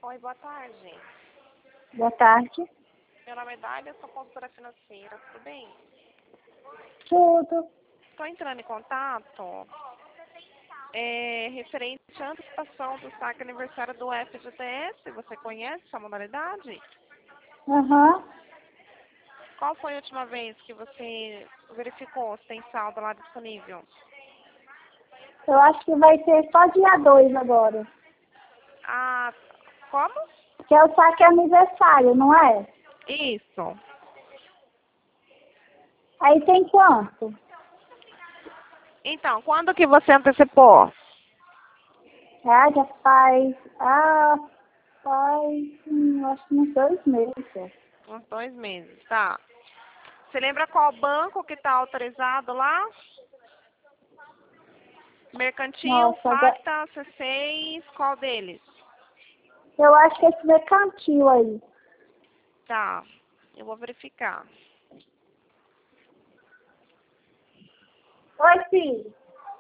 Oi, boa tarde. Boa tarde. Meu nome é Dália, sou consultora financeira, tudo bem? Tudo. Estou entrando em contato referente à antecipação do saque aniversário do FGTS. Você conhece essa modalidade? Aham. Qual foi a última vez que você verificou se tem saldo lá disponível? Eu acho que vai ser só dia 2 agora. Ah, como? Que é o saque aniversário, não é? Isso. Aí tem quanto? Então, quando que você antecipou? Ah, já faz... acho que uns 2 meses. Uns 2 meses, tá. Você lembra qual banco que está autorizado lá? Mercantil, Nossa, Facta, C6, qual deles? eu acho que esse mercantil aí. Tá, eu vou verificar. Oi, filho.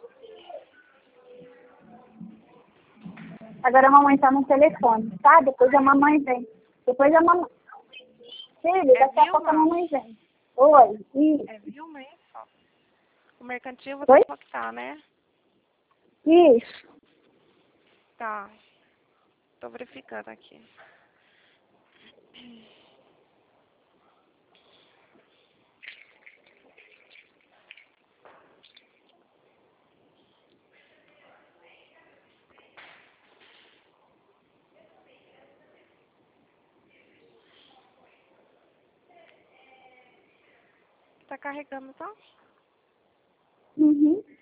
Agora a mamãe tá no telefone, tá? Depois a mamãe vem. Depois a mamãe... Filho, É daqui a pouco a Vilma? mamãe vem. Oi, É isso. Vilma isso? O mercantil você Oi? falou que tá, né? Isso. Tá, tô verificando aqui. Tá carregando, tá? Uhum.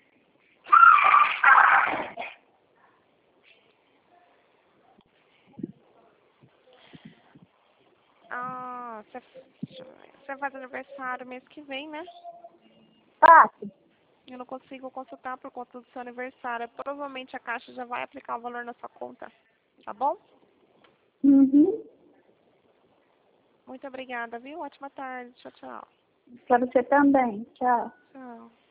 Ah, você faz aniversário mês que vem, né? Fácil. Eu não consigo consultar por conta do seu aniversário. Provavelmente a Caixa já vai aplicar o valor na sua conta. Tá bom? Uhum. Muito obrigada, viu? Ótima tarde. Tchau, tchau. Pra você também. Tchau. Tchau.